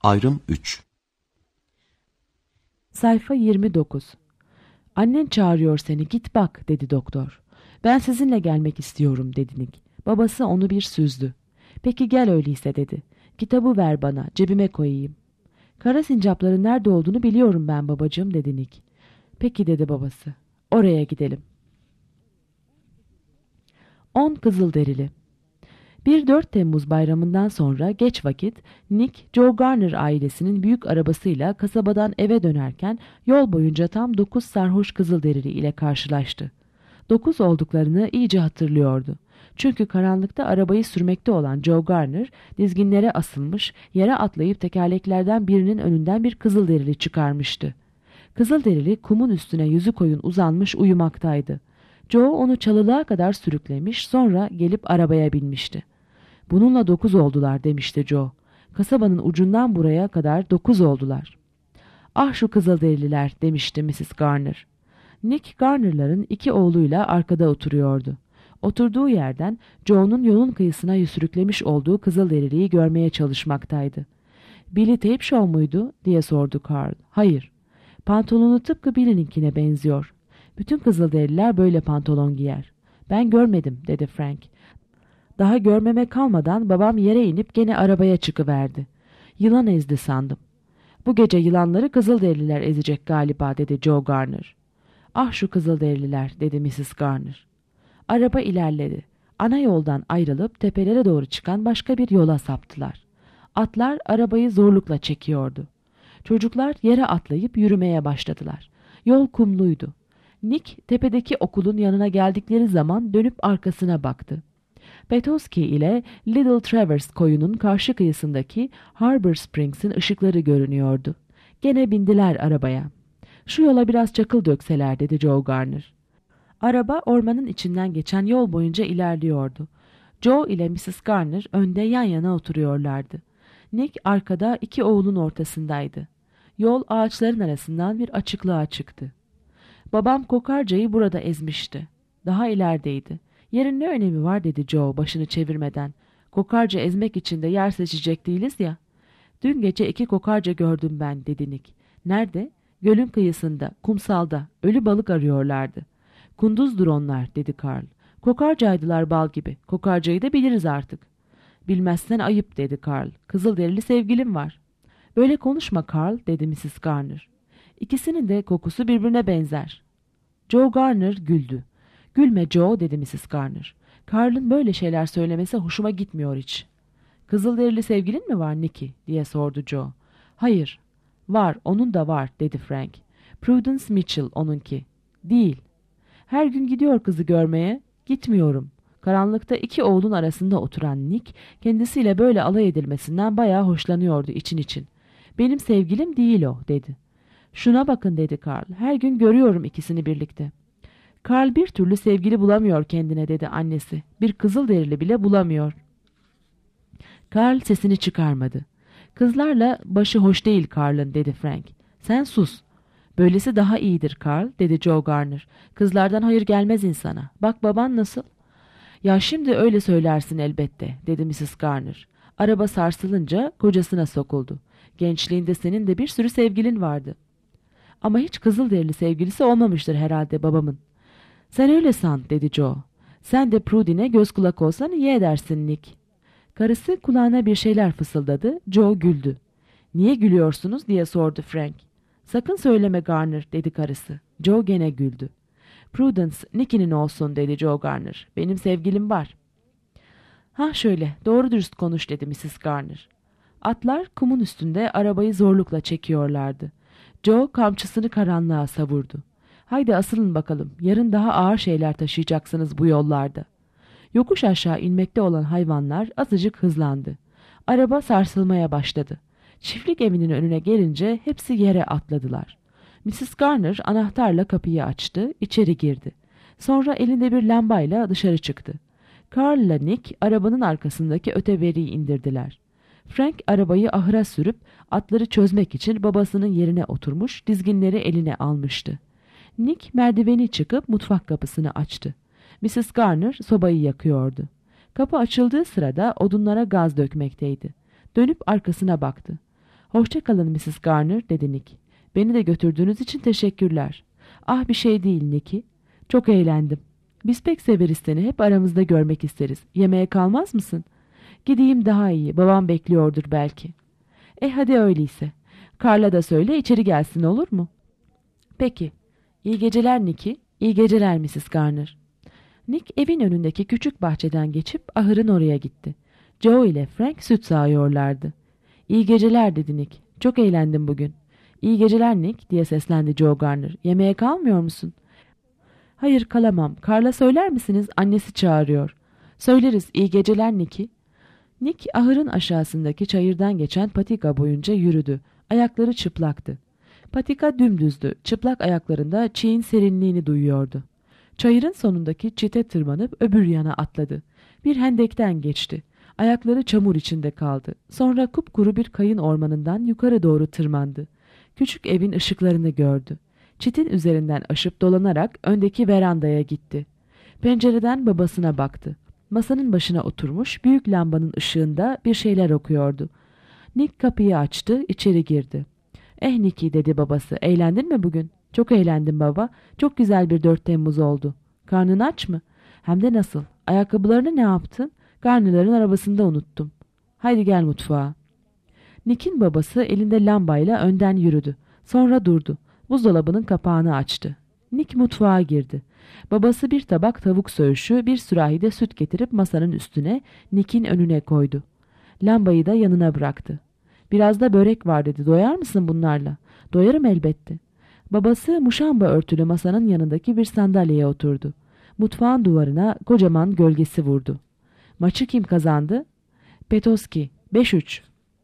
Ayrım 3. Sayfa 29. Annen çağırıyor seni, git bak, dedi doktor. Ben sizinle gelmek istiyorum, dedi Nick. Babası onu bir süzdü. Peki gel öyleyse, dedi. Kitabı ver bana, cebime koyayım. Kara sincapların nerede olduğunu biliyorum ben babacığım, dedi Nick. Peki, dedi babası. Oraya gidelim. 10 Kızılderili. Bir 4 Temmuz bayramından sonra geç vakit Nick, Joe Garner ailesinin büyük arabasıyla kasabadan eve dönerken yol boyunca tam 9 sarhoş Kızılderili ile karşılaştı. 9 olduklarını iyice hatırlıyordu. Çünkü karanlıkta arabayı sürmekte olan Joe Garner dizginlere asılmış, yere atlayıp tekerleklerden birinin önünden bir Kızılderili çıkarmıştı. Kızılderili kumun üstüne yüzü koyun uzanmış uyumaktaydı. Joe onu çalılığa kadar sürüklemiş, sonra gelip arabaya binmişti. Bununla 9 oldular, demişti Joe. Kasabanın ucundan buraya kadar 9 oldular. Ah şu Kızılderililer, demişti Mrs. Garner. Nick Garner'ların 2 oğluyla arkada oturuyordu. Oturduğu yerden Joe'nun yolun kıyısına sürüklemiş olduğu Kızılderiliyi görmeye çalışmaktaydı. Billy Tape Show muydu diye sordu Carl. Hayır. Pantolonu tıpkı Billy'ninkine benziyor. Bütün Kızılderililer böyle pantolon giyer. Ben görmedim, dedi Frank. Daha görmeme kalmadan babam yere inip gene arabaya çıkıverdi. Yılan ezdi sandım. Bu gece yılanları Kızılderililer ezecek galiba, dedi Joe Garner. Ah şu Kızılderililer, dedi Mrs. Garner. Araba ilerledi. Ana yoldan ayrılıp tepelere doğru çıkan başka bir yola saptılar. Atlar arabayı zorlukla çekiyordu. Çocuklar yere atlayıp yürümeye başladılar. Yol kumluydu. Nick tepedeki okulun yanına geldikleri zaman dönüp arkasına baktı. Petoskey ile Little Traverse koyunun karşı kıyısındaki Harbor Springs'in ışıkları görünüyordu. Gene bindiler arabaya. Şu yola biraz çakıl dökseler, dedi Joe Garner. Araba ormanın içinden geçen yol boyunca ilerliyordu. Joe ile Mrs. Garner önde yan yana oturuyorlardı. Nick arkada 2 oğlun ortasındaydı. Yol ağaçların arasından bir açıklığa çıktı. Babam kokarcayı burada ezmişti. Daha ilerideydi. Yerin ne önemi var, dedi Joe başını çevirmeden. Kokarca ezmek için de yer seçecek değiliz ya. Dün gece 2 kokarca gördüm ben, dedi Nick. Nerede? Gölün kıyısında, kumsalda. Ölü balık arıyorlardı. Kunduzdur onlar, dedi Carl. Kokarcaydılar bal gibi. Kokarcayı da biliriz artık. Bilmezsen ayıp, dedi Carl. Kızılderili sevgilim var. Böyle konuşma Carl, dedi Mrs. Garner. İkisinin de kokusu birbirine benzer. Joe Garner güldü. Gülme Joe, dedi Mrs. Garner. Carl'ın böyle şeyler söylemesi hoşuma gitmiyor hiç. Kızılderili sevgilin mi var Nicky, diye sordu Joe. Hayır. Var, onun da var, dedi Frank. Prudence Mitchell onunki. Değil. Her gün gidiyor kızı görmeye. Gitmiyorum. Karanlıkta 2 oğlun arasında oturan Nick kendisiyle böyle alay edilmesinden bayağı hoşlanıyordu için için. Benim sevgilim değil o, dedi. Şuna bakın, dedi Carl. Her gün görüyorum ikisini birlikte. Carl bir türlü sevgili bulamıyor kendine, dedi annesi. Bir Kızılderili bile bulamıyor. Carl sesini çıkarmadı. Kızlarla başı hoş değil Carl'ın, dedi Frank. Sen sus. Böylesi daha iyidir Carl, dedi Joe Garner. Kızlardan hayır gelmez insana. Bak baban nasıl? Ya şimdi öyle söylersin elbette, dedi Mrs. Garner. Araba sarsılınca kocasına sokuldu. Gençliğinde senin de bir sürü sevgilin vardı. Ama hiç Kızılderili sevgilisi olmamıştır herhalde babamın. Sen öyle san, dedi Joe. Sen de Prudy'ne göz kulak olsan iyi edersin Nick. Karısı kulağına bir şeyler fısıldadı. Joe güldü. Niye gülüyorsunuz, diye sordu Frank. Sakın söyleme Garner, dedi karısı. Joe gene güldü. Prudence, Nicky'nin olsun, dedi Joe Garner. Benim sevgilim var. Ha şöyle, doğru dürüst konuş, dedi Mrs. Garner. Atlar kumun üstünde arabayı zorlukla çekiyorlardı. Joe kamçısını karanlığa savurdu. Haydi asılın bakalım, yarın daha ağır şeyler taşıyacaksınız bu yollarda. Yokuş aşağı inmekte olan hayvanlar azıcık hızlandı. Araba sarsılmaya başladı. Çiftlik evinin önüne gelince hepsi yere atladılar. Mrs. Garner anahtarla kapıyı açtı, içeri girdi. Sonra elinde bir lambayla dışarı çıktı. Carl ile Nick arabanın arkasındaki öteberiyi indirdiler. Frank arabayı ahıra sürüp atları çözmek için babasının yerine oturmuş, dizginleri eline almıştı. Nick merdiveni çıkıp mutfak kapısını açtı. Mrs. Garner sobayı yakıyordu. Kapı açıldığı sırada odunlara gaz dökmekteydi. Dönüp arkasına baktı. "Hoşça kalın Mrs. Garner," dedi Nick. "Beni de götürdüğünüz için teşekkürler." "Ah, bir şey değil Nicky. Çok eğlendim. Biz pek severiz seni. Hep aramızda görmek isteriz. Yemeğe kalmaz mısın?" "Gideyim daha iyi. Babam bekliyordur belki." Hadi öyleyse. Karla da söyle içeri gelsin, olur mu?" "Peki. İyi geceler Nicky." "İyi geceler Mrs. Garner." Nick evin önündeki küçük bahçeden geçip ahırın oraya gitti. Joe ile Frank süt sağıyorlardı. "İyi geceler," dedi Nick. "Çok eğlendim bugün." "İyi geceler Nick," diye seslendi Joe Garner. "Yemeğe kalmıyor musun?" "Hayır, kalamam. Karla söyler misiniz? Annesi çağırıyor." "Söyleriz. İyi geceler Nicky." Nick ahırın aşağısındaki çayırdan geçen patika boyunca yürüdü. Ayakları çıplaktı. Patika dümdüzdü. Çıplak ayaklarında çiğin serinliğini duyuyordu. Çayırın sonundaki çite tırmanıp öbür yana atladı. Bir hendekten geçti. Ayakları çamur içinde kaldı. Sonra kupkuru bir kayın ormanından yukarı doğru tırmandı. Küçük evin ışıklarını gördü. Çitin üzerinden aşıp dolanarak öndeki verandaya gitti. Pencereden babasına baktı. Masanın başına oturmuş, büyük lambanın ışığında bir şeyler okuyordu. Nick kapıyı açtı, içeri girdi. Nicky," dedi babası, "eğlendin mi bugün?" "Çok eğlendim baba. Çok güzel bir 4 Temmuz oldu." "Karnın aç mı?" "Hem de nasıl. Ayakkabılarını ne yaptın?" "Garner'ların arabasında unuttum." "Haydi gel mutfağa." Nick'in babası elinde lambayla önden yürüdü. Sonra durdu. Buzdolabının kapağını açtı. Nick mutfağa girdi. Babası bir tabak tavuk söğüşü, bir sürahide süt getirip masanın üstüne, Nick'in önüne koydu. Lambayı da yanına bıraktı. "Biraz da börek var," dedi. "Doyar mısın bunlarla?" "Doyarım elbette." Babası muşamba örtülü masanın yanındaki bir sandalyeye oturdu. Mutfağın duvarına kocaman gölgesi vurdu. "Maçı kim kazandı?" "Petoski, 5-3.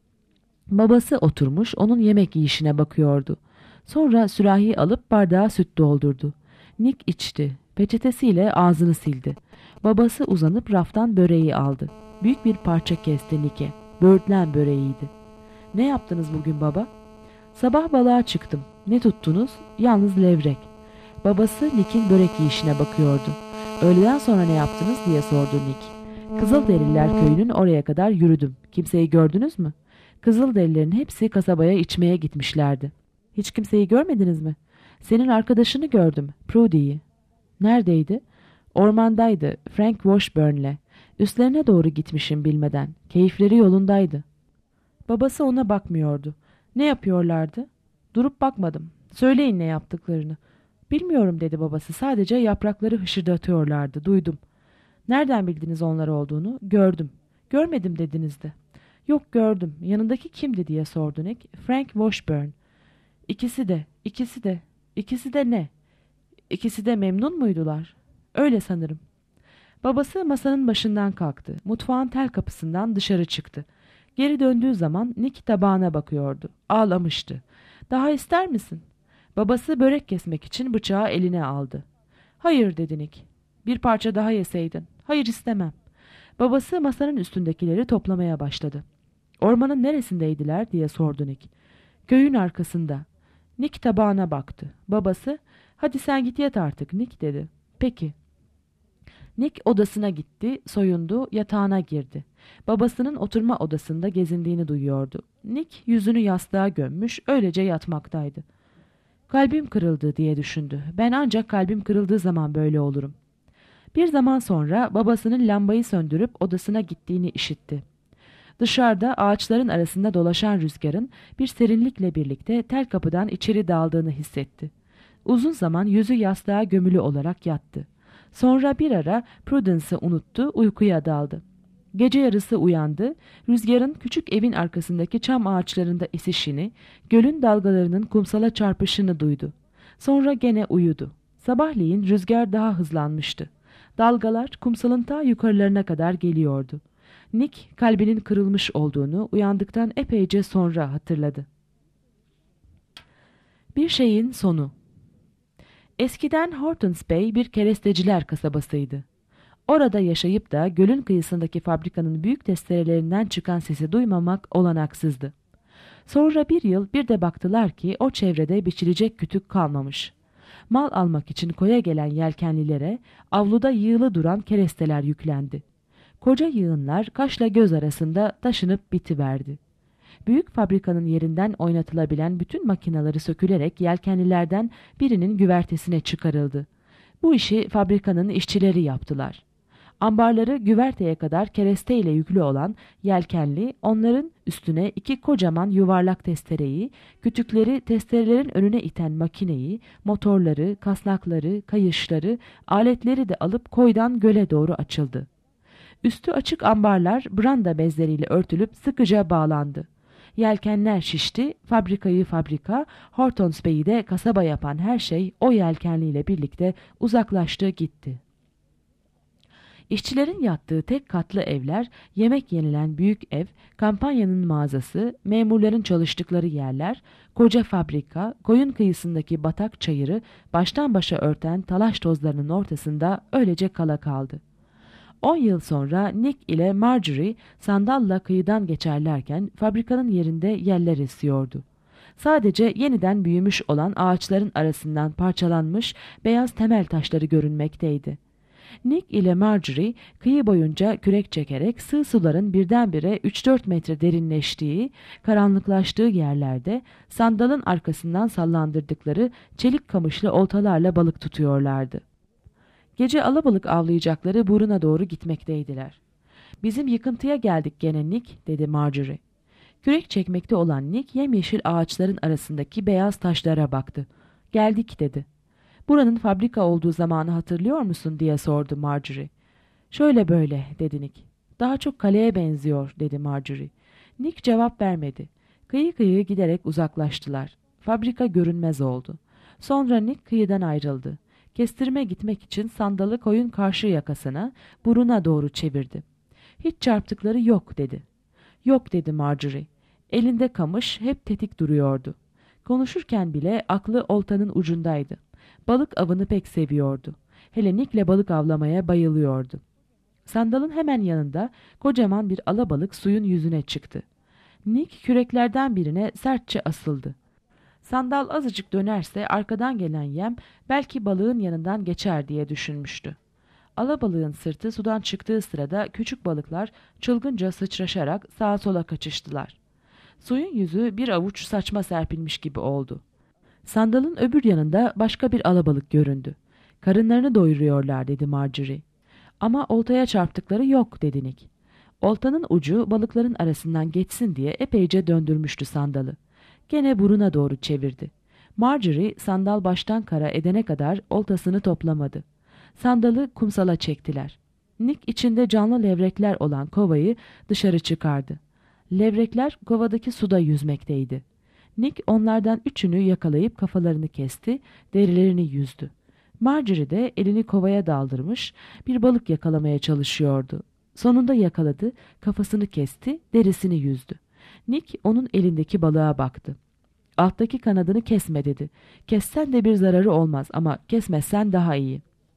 Babası oturmuş onun yemek yiyişine bakıyordu. Sonra sürahi alıp bardağa süt doldurdu. Nick içti. Peçetesiyle ağzını sildi. Babası uzanıp raftan böreği aldı. Büyük bir parça kesti Nick'e. Böğürtlen böreğiydi. "Ne yaptınız bugün baba?" "Sabah balığa çıktım." "Ne tuttunuz?" "Yalnız levrek." Babası Nick'in börek yiyişine bakıyordu. "Öğleden sonra ne yaptınız?" diye sordu Nick. "Kızılderililer köyünün oraya kadar yürüdüm. Kimseyi gördünüz mü?" "Kızılderililerin hepsi kasabaya içmeye gitmişlerdi." "Hiç kimseyi görmediniz mi?" "Senin arkadaşını gördüm, Prudy'yi." "Neredeydi?" "Ormandaydı, Frank Washburn'le. Üstlerine doğru gitmişim bilmeden. Keyifleri yolundaydı." Babası ona bakmıyordu. "Ne yapıyorlardı?" "Durup bakmadım. Söyleyin ne yaptıklarını." "Bilmiyorum," dedi babası. "Sadece yaprakları hışırdatıyorlardı. Duydum." "Nereden bildiniz onlar olduğunu?" "Gördüm." "Görmedim dediniz de." "Yok, gördüm. Yanındaki kimdi?" diye sordu Nick. "Frank Washburn." İkisi de, ikisi de, ikisi de ne?" "İkisi de memnun muydular?" "Öyle sanırım." Babası masanın başından kalktı. Mutfağın tel kapısından dışarı çıktı. Geri döndüğü zaman Nick tabağına bakıyordu. Ağlamıştı. "Daha ister misin?" Babası börek kesmek için bıçağı eline aldı. "Hayır," dedi Nick. "Bir parça daha yeseydin." "Hayır, istemem." Babası masanın üstündekileri toplamaya başladı. "Ormanın neresindeydiler?" diye sordu Nick. "Köyün arkasında." Nick tabağına baktı. Babası, "Hadi sen git yat artık Nick," dedi. "Peki." Nick odasına gitti, soyundu, yatağına girdi. Babasının oturma odasında gezindiğini duyuyordu. Nick yüzünü yastığa gömmüş, öylece yatmaktaydı. "Kalbim kırıldı," diye düşündü. "Ben ancak kalbim kırıldığı zaman böyle olurum." Bir zaman sonra babasının lambayı söndürüp odasına gittiğini işitti. Dışarıda ağaçların arasında dolaşan rüzgarın bir serinlikle birlikte tel kapıdan içeri daldığını hissetti. Uzun zaman yüzü yastığa gömülü olarak yattı. Sonra bir ara Prudence'ı unuttu, uykuya daldı. Gece yarısı uyandı, rüzgarın küçük evin arkasındaki çam ağaçlarında esişini, gölün dalgalarının kumsala çarpışını duydu. Sonra gene uyudu. Sabahleyin rüzgar daha hızlanmıştı. Dalgalar kumsalın ta yukarılarına kadar geliyordu. Nick kalbinin kırılmış olduğunu uyandıktan epeyce sonra hatırladı. Bir şeyin sonu. Eskiden Hortons Bay bir keresteciler kasabasıydı. Orada yaşayıp da gölün kıyısındaki fabrikanın büyük testerelerinden çıkan sesi duymamak olanaksızdı. Sonra bir yıl bir de baktılar ki o çevrede biçilecek kütük kalmamış. Mal almak için koya gelen yelkenlilere avluda yığılı duran keresteler yüklendi. Koca yığınlar kaşla göz arasında taşınıp bitiverdi. Büyük fabrikanın yerinden oynatılabilen bütün makineleri sökülerek yelkenlilerden birinin güvertesine çıkarıldı. Bu işi fabrikanın işçileri yaptılar. Ambarları güverteye kadar kereste ile yüklü olan yelkenli, onların üstüne 2 kocaman yuvarlak testereyi, kütükleri testerelerin önüne iten makineyi, motorları, kasnakları, kayışları, aletleri de alıp koydan göle doğru açıldı. Üstü açık ambarlar branda bezleriyle örtülüp sıkıca bağlandı. Yelkenler şişti, fabrika, Hortons Bey'i de kasaba yapan her şey o yelkenliyle birlikte uzaklaştı gitti. İşçilerin yattığı tek katlı evler, yemek yenilen büyük ev, kampanyanın mağazası, memurların çalıştıkları yerler, koca fabrika, koyun kıyısındaki batak çayırı baştan başa örten talaş tozlarının ortasında öylece kala kaldı. 10 yıl sonra Nick ile Marjorie sandalla kıyıdan geçerlerken fabrikanın yerinde yeller esiyordu. Sadece yeniden büyümüş olan ağaçların arasından parçalanmış beyaz temel taşları görünmekteydi. Nick ile Marjorie kıyı boyunca kürek çekerek sığ suların birdenbire 3-4 metre derinleştiği, karanlıklaştığı yerlerde sandalın arkasından sallandırdıkları çelik kamışlı oltalarla balık tutuyorlardı. Gece alabalık avlayacakları buruna doğru gitmekteydiler. "Bizim yıkıntıya geldik gene Nick," dedi Marjorie. Kürek çekmekte olan Nick yemyeşil ağaçların arasındaki beyaz taşlara baktı. "Geldik," dedi. "Buranın fabrika olduğu zamanı hatırlıyor musun?" diye sordu Marjorie. "Şöyle böyle," dedi Nick. "Daha çok kaleye benziyor," dedi Marjorie. Nick cevap vermedi. Kıyı giderek uzaklaştılar. Fabrika görünmez oldu. Sonra Nick kıyıdan ayrıldı. Kestirme gitmek için sandalı koyun karşı yakasına, buruna doğru çevirdi. "Hiç çarptıkları yok," dedi. "Yok," dedi Marjorie. Elinde kamış hep tetik duruyordu. Konuşurken bile aklı oltanın ucundaydı. Balık avını pek seviyordu. Hele Nick'le balık avlamaya bayılıyordu. Sandalın hemen yanında kocaman bir alabalık suyun yüzüne çıktı. Nick küreklerden birine sertçe asıldı. Sandal azıcık dönerse arkadan gelen yem belki balığın yanından geçer diye düşünmüştü. Alabalığın sırtı sudan çıktığı sırada küçük balıklar çılgınca sıçraşarak sağa sola kaçıştılar. Suyun yüzü bir avuç saçma serpilmiş gibi oldu. Sandalın öbür yanında başka bir alabalık göründü. "Karınlarını doyuruyorlar," dedi Marjorie. "Ama oltaya çarptıkları yok," dedi Nick. Oltanın ucu balıkların arasından geçsin diye epeyce döndürmüştü sandalı. Gene buruna doğru çevirdi. Marjorie sandal baştan kara edene kadar oltasını toplamadı. Sandalı kumsala çektiler. Nick içinde canlı levrekler olan kovayı dışarı çıkardı. Levrekler kovadaki suda yüzmekteydi. Nick onlardan 3'ünü yakalayıp kafalarını kesti, derilerini yüzdü. Marjorie de elini kovaya daldırmış, bir balık yakalamaya çalışıyordu. Sonunda yakaladı, kafasını kesti, derisini yüzdü. Nick onun elindeki balığa baktı. "Alttaki kanadını kesme," dedi. "Kessen de bir zararı olmaz ama kesmezsen daha iyi."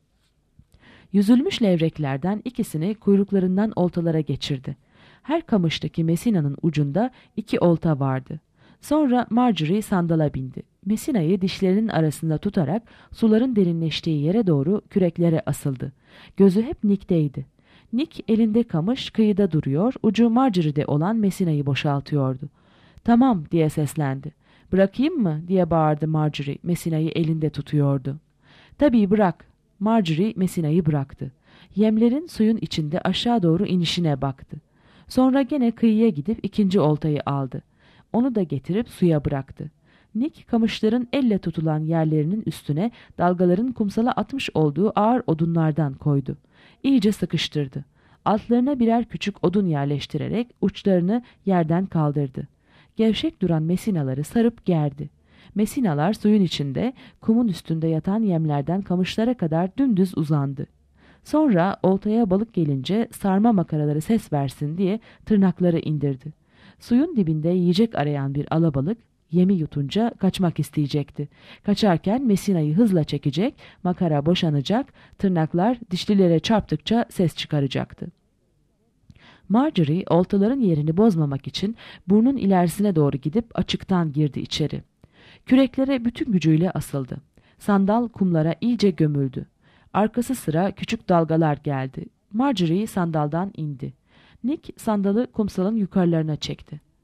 Yüzülmüş levreklerden ikisini kuyruklarından oltalara geçirdi. Her kamıştaki mesinanın ucunda 2 olta vardı. Sonra Marjorie sandala bindi. Mesinayı dişlerinin arasında tutarak suların derinleştiği yere doğru küreklere asıldı. Gözü hep Nick'teydi. Nick elinde kamış kıyıda duruyor, ucu Marjorie'de olan mesinayı boşaltıyordu. "Tamam," diye seslendi. "Bırakayım mı?" diye bağırdı Marjorie, mesinayı elinde tutuyordu. "Tabii bırak." Marjorie mesinayı bıraktı. Yemlerin suyun içinde aşağı doğru inişine baktı. Sonra gene kıyıya gidip 2. oltayı aldı. Onu da getirip suya bıraktı. Nick kamışların elle tutulan yerlerinin üstüne dalgaların kumsala atmış olduğu ağır odunlardan koydu. İyice sıkıştırdı. Altlarına birer küçük odun yerleştirerek uçlarını yerden kaldırdı. Gevşek duran mesinaları sarıp gerdi. Mesinalar suyun içinde, kumun üstünde yatan yemlerden kamışlara kadar dümdüz uzandı. Sonra oltaya balık gelince sarma makaraları ses versin diye tırnakları indirdi. Suyun dibinde yiyecek arayan bir alabalık yemi yutunca kaçmak isteyecekti. Kaçarken mesinayı hızla çekecek, makara boşanacak, tırnaklar dişlilere çarptıkça ses çıkaracaktı. Marjorie oltaların yerini bozmamak için burnun ilerisine doğru gidip açıktan girdi içeri. Küreklere bütün gücüyle asıldı. Sandal kumlara iyice gömüldü. Arkası sıra küçük dalgalar geldi. Marjorie sandaldan indi. Nick sandalı kumsalın yukarılarına çekti.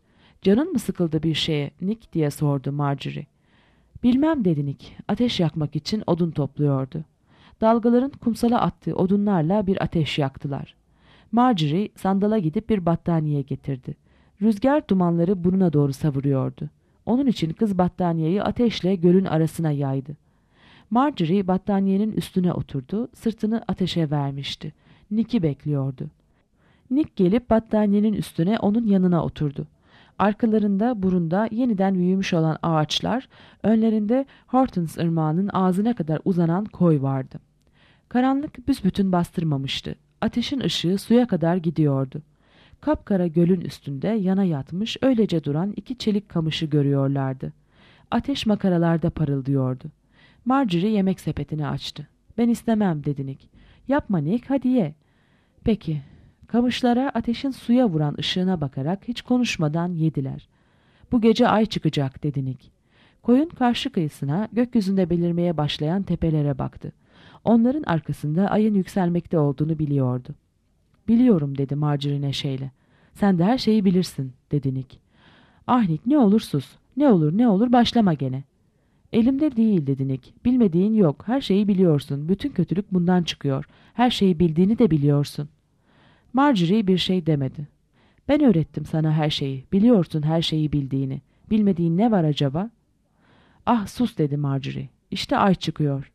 ''Canın mı sıkıldı bir şeye, Nick?'' diye sordu Marjorie. ''Bilmem'' dedi Nick. Ateş yakmak için odun topluyordu. Dalgaların kumsala attığı odunlarla bir ateş yaktılar. Marjorie sandala gidip bir battaniye getirdi. Rüzgar dumanları burnuna doğru savuruyordu. Onun için kız battaniyeyi ateşle gölün arasına yaydı. Marjorie battaniyenin üstüne oturdu, sırtını ateşe vermişti. Nick'i bekliyordu. Nick gelip battaniyenin üstüne onun yanına oturdu. Arkalarında burunda yeniden büyümüş olan ağaçlar, önlerinde Hortons ırmağının ağzına kadar uzanan koy vardı. Karanlık büsbütün bastırmamıştı. Ateşin ışığı suya kadar gidiyordu. Kapkara gölün üstünde yana yatmış öylece duran iki çelik kamışı görüyorlardı. Ateş makaralarda parıldıyordu. Marjorie yemek sepetini açtı. ''Ben istemem'' dedi Nick. ''Yapma Nick, hadi ye.'' ''Peki.'' Kamışlara ateşin suya vuran ışığına bakarak hiç konuşmadan yediler. ''Bu gece ay çıkacak'' dedi Nick. Koyun karşı kıyısına, gökyüzünde belirmeye başlayan tepelere baktı. Onların arkasında ayın yükselmekte olduğunu biliyordu. ''Biliyorum'' dedi Marjorie neşeyle. ''Sen de her şeyi bilirsin'' dedi Nick. ''Ah Nick, ne olur sus. Ne olur ne olur başlama gene.'' ''Elimde değil'' dedi Nick. ''Bilmediğin yok. Her şeyi biliyorsun. Bütün kötülük bundan çıkıyor. Her şeyi bildiğini de biliyorsun.'' Marjorie bir şey demedi. ''Ben öğrettim sana her şeyi. Biliyorsun her şeyi bildiğini. Bilmediğin ne var acaba?'' ''Ah sus'' dedi Marjorie. ''İşte ay çıkıyor.''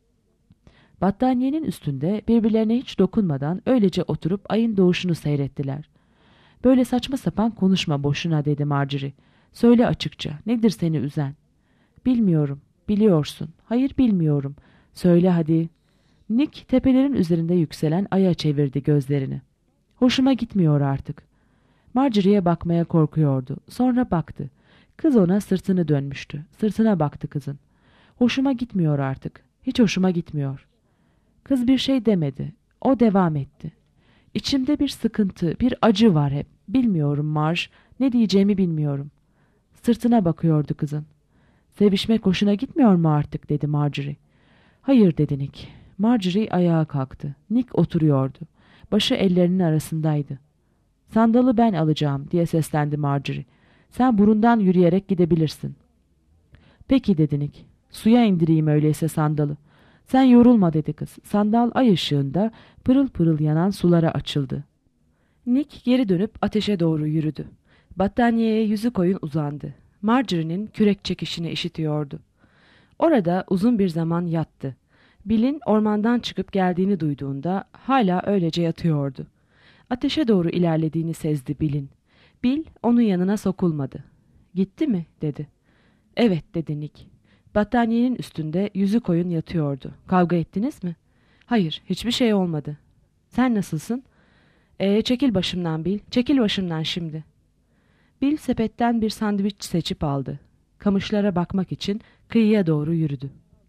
Battaniyenin üstünde birbirlerine hiç dokunmadan öylece oturup ayın doğuşunu seyrettiler. ''Böyle saçma sapan konuşma boşuna'' dedi Marjorie. ''Söyle açıkça. Nedir seni üzen?'' ''Bilmiyorum. Biliyorsun. Hayır, bilmiyorum. Söyle hadi.'' Nick tepelerin üzerinde yükselen aya çevirdi gözlerini. ''Hoşuma gitmiyor artık.'' Marjorie'ye bakmaya korkuyordu. Sonra baktı. Kız ona sırtını dönmüştü. Sırtına baktı kızın. ''Hoşuma gitmiyor artık. Hiç hoşuma gitmiyor.'' Kız bir şey demedi. O devam etti. ''İçimde bir sıkıntı, bir acı var hep. Bilmiyorum Marj. Ne diyeceğimi bilmiyorum.'' Sırtına bakıyordu kızın. ''Sevişmek hoşuna gitmiyor mu artık?'' dedi Marjorie. ''Hayır'' dedi Nick. Marjorie ayağa kalktı. Nick oturuyordu. Başı ellerinin arasındaydı. ''Sandalı ben alacağım'' diye seslendi Marjorie. ''Sen burundan yürüyerek gidebilirsin.'' ''Peki'' dedi Nick. ''Suya indireyim öyleyse sandalı.'' ''Sen yorulma'' dedi kız. Sandal ay ışığında pırıl pırıl yanan sulara açıldı. Nick geri dönüp ateşe doğru yürüdü. Battaniyeye yüzü koyun uzandı. Marjorie'nin kürek çekişini işitiyordu. Orada uzun bir zaman yattı. Bill'in ormandan çıkıp geldiğini duyduğunda hala öylece yatıyordu. Ateşe doğru ilerlediğini sezdi Bill'in. Bill onun yanına sokulmadı. ''Gitti mi?'' dedi. ''Evet'' dedi Nick. Battaniyenin üstünde yüzü koyun yatıyordu. ''Kavga ettiniz mi?'' ''Hayır, hiçbir şey olmadı.'' ''Sen nasılsın?'' Çekil başımdan Bill, çekil başımdan şimdi.'' Bill sepetten bir sandviç seçip aldı. Kamışlara bakmak için kıyıya doğru yürüdü.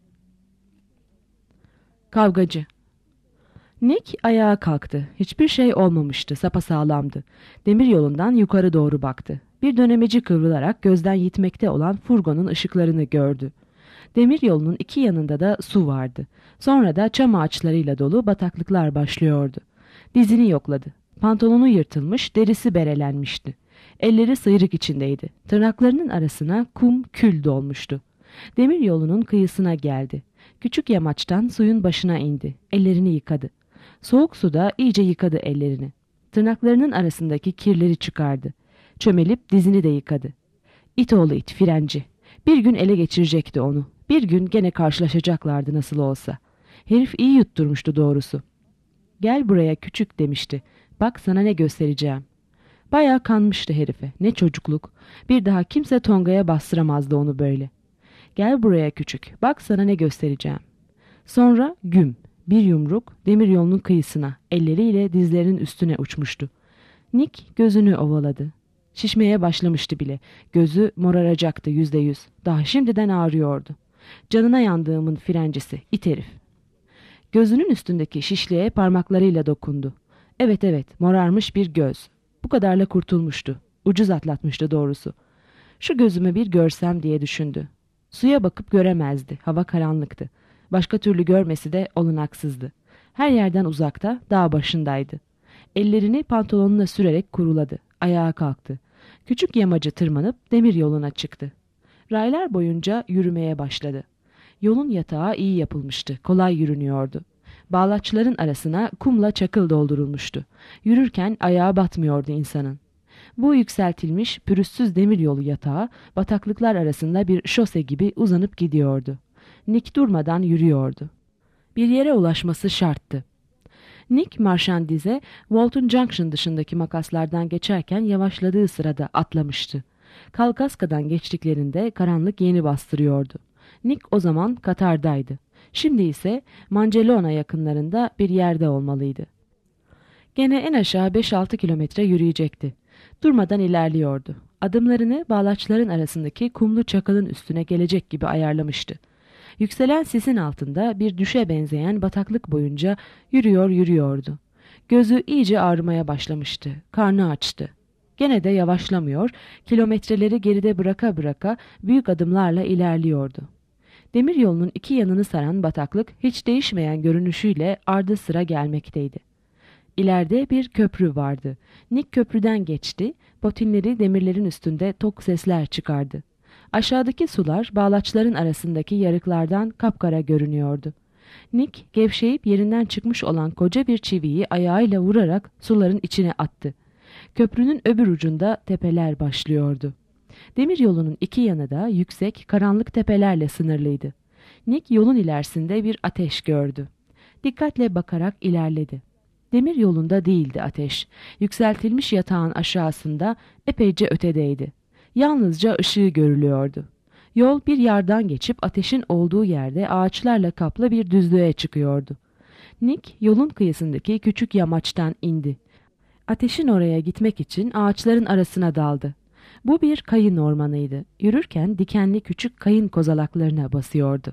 Kavgacı. Nick ayağa kalktı. Hiçbir şey olmamıştı, sapasağlamdı. Demir yolundan yukarı doğru baktı. Bir dönemeci kıvrılarak gözden yitmekte olan furgonun ışıklarını gördü. Demir yolunun iki yanında da su vardı. Sonra da çam ağaçlarıyla dolu bataklıklar başlıyordu. Dizini yokladı. Pantolonu yırtılmış, derisi berelenmişti. Elleri sıyrık içindeydi. Tırnaklarının arasına kum, kül dolmuştu. Demir yolunun kıyısına geldi. Küçük yamaçtan suyun başına indi. Ellerini yıkadı. Soğuk suda iyice yıkadı ellerini. Tırnaklarının arasındaki kirleri çıkardı. Çömelip dizini de yıkadı. İt oğlu it, frenci. Bir gün ele geçirecekti onu. Bir gün gene karşılaşacaklardı nasıl olsa. Herif iyi yutturmuştu doğrusu. ''Gel buraya küçük'' demişti. ''Bak sana ne göstereceğim.'' Bayağı kanmıştı herife. Ne çocukluk. Bir daha kimse tongaya bastıramazdı onu böyle. ''Gel buraya küçük. Bak sana ne göstereceğim.'' Sonra güm. Bir yumruk demir yolunun kıyısına, elleriyle dizlerinin üstüne uçmuştu. Nick gözünü ovaladı. Şişmeye başlamıştı bile. Gözü moraracaktı %100. Daha şimdiden ağrıyordu. ''Canına yandığımın frencisi, it herif.'' Gözünün üstündeki şişliğe parmaklarıyla dokundu. Evet, morarmış bir göz. Bu kadarla kurtulmuştu. Ucuz atlatmıştı doğrusu. ''Şu gözümü bir görsem'' diye düşündü. Suya bakıp göremezdi. Hava karanlıktı. Başka türlü görmesi de olanaksızdı. Her yerden uzakta, dağ başındaydı. Ellerini pantolonuna sürerek kuruladı. Ayağa kalktı. Küçük yamacı tırmanıp demir yoluna çıktı. Raylar boyunca yürümeye başladı. Yolun yatağı iyi yapılmıştı, kolay yürünüyordu. Bağlaçların arasına kumla çakıl doldurulmuştu. Yürürken ayağa batmıyordu insanın. Bu yükseltilmiş pürüzsüz demiryolu yatağı bataklıklar arasında bir şose gibi uzanıp gidiyordu. Nick durmadan yürüyordu. Bir yere ulaşması şarttı. Nick Marchandiz'e Walton Junction dışındaki makaslardan geçerken yavaşladığı sırada atlamıştı. Kalkaska'dan geçtiklerinde karanlık yeni bastırıyordu. Nick o zaman Katar'daydı. Şimdi ise Mancelona yakınlarında bir yerde olmalıydı. Gene en aşağı 5-6 kilometre yürüyecekti. Durmadan ilerliyordu. Adımlarını bağlaçların arasındaki kumlu çakılın üstüne gelecek gibi ayarlamıştı. Yükselen sisin altında bir düşe benzeyen bataklık boyunca yürüyordu. Gözü iyice ağrımaya başlamıştı. Karnı açtı. Gene de yavaşlamıyor, kilometreleri geride bıraka bıraka büyük adımlarla ilerliyordu. Demiryolunun iki yanını saran bataklık hiç değişmeyen görünüşüyle ardı sıra gelmekteydi. İleride bir köprü vardı. Nick köprüden geçti, botinleri demirlerin üstünde tok sesler çıkardı. Aşağıdaki sular bağlaçların arasındaki yarıklardan kapkara görünüyordu. Nick gevşeyip yerinden çıkmış olan koca bir çiviyi ayağıyla vurarak suların içine attı. Köprünün öbür ucunda tepeler başlıyordu. Demiryolunun iki yanı da yüksek, karanlık tepelerle sınırlıydı. Nick yolun ilerisinde bir ateş gördü. Dikkatle bakarak ilerledi. Demir yolunda değildi ateş. Yükseltilmiş yatağın aşağısında epeyce ötedeydi. Yalnızca ışığı görülüyordu. Yol bir yardan geçip ateşin olduğu yerde ağaçlarla kaplı bir düzlüğe çıkıyordu. Nick yolun kıyısındaki küçük yamaçtan indi. Ateşin oraya gitmek için ağaçların arasına daldı. Bu bir kayın ormanıydı. Yürürken dikenli küçük kayın kozalaklarına basıyordu.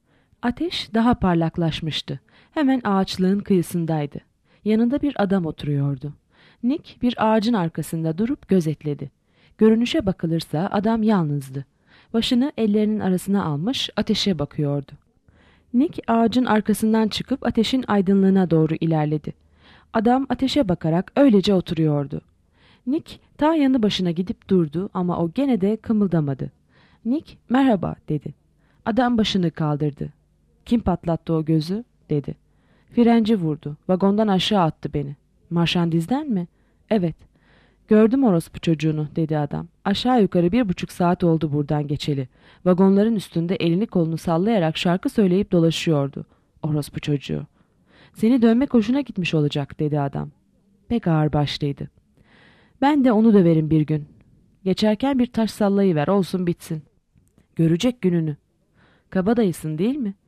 Ateş daha parlaklaşmıştı. Hemen ağaçlığın kıyısındaydı. Yanında bir adam oturuyordu. Nick bir ağacın arkasında durup gözetledi. Görünüşe bakılırsa adam yalnızdı. Başını ellerinin arasına almış ateşe bakıyordu. Nick ağacın arkasından çıkıp ateşin aydınlığına doğru ilerledi. Adam ateşe bakarak öylece oturuyordu. Nick ta yanı başına gidip durdu ama o gene de kımıldamadı. Nick merhaba dedi. Adam başını kaldırdı. Kim patlattı o gözü dedi. Frenci vurdu. Vagondan aşağı attı beni. Marşandizden mi? Evet. Gördüm orospu çocuğunu dedi adam. Aşağı yukarı 1,5 saat oldu buradan geçeli. Vagonların üstünde elini kolunu sallayarak şarkı söyleyip dolaşıyordu. Orospu çocuğu. Seni dönmek hoşuna gitmiş olacak dedi adam. Pek ağırbaşlıydı. Ben de onu döverim bir gün. Geçerken bir taş sallayıver olsun bitsin. Görecek gününü. Kabadayısın değil mi?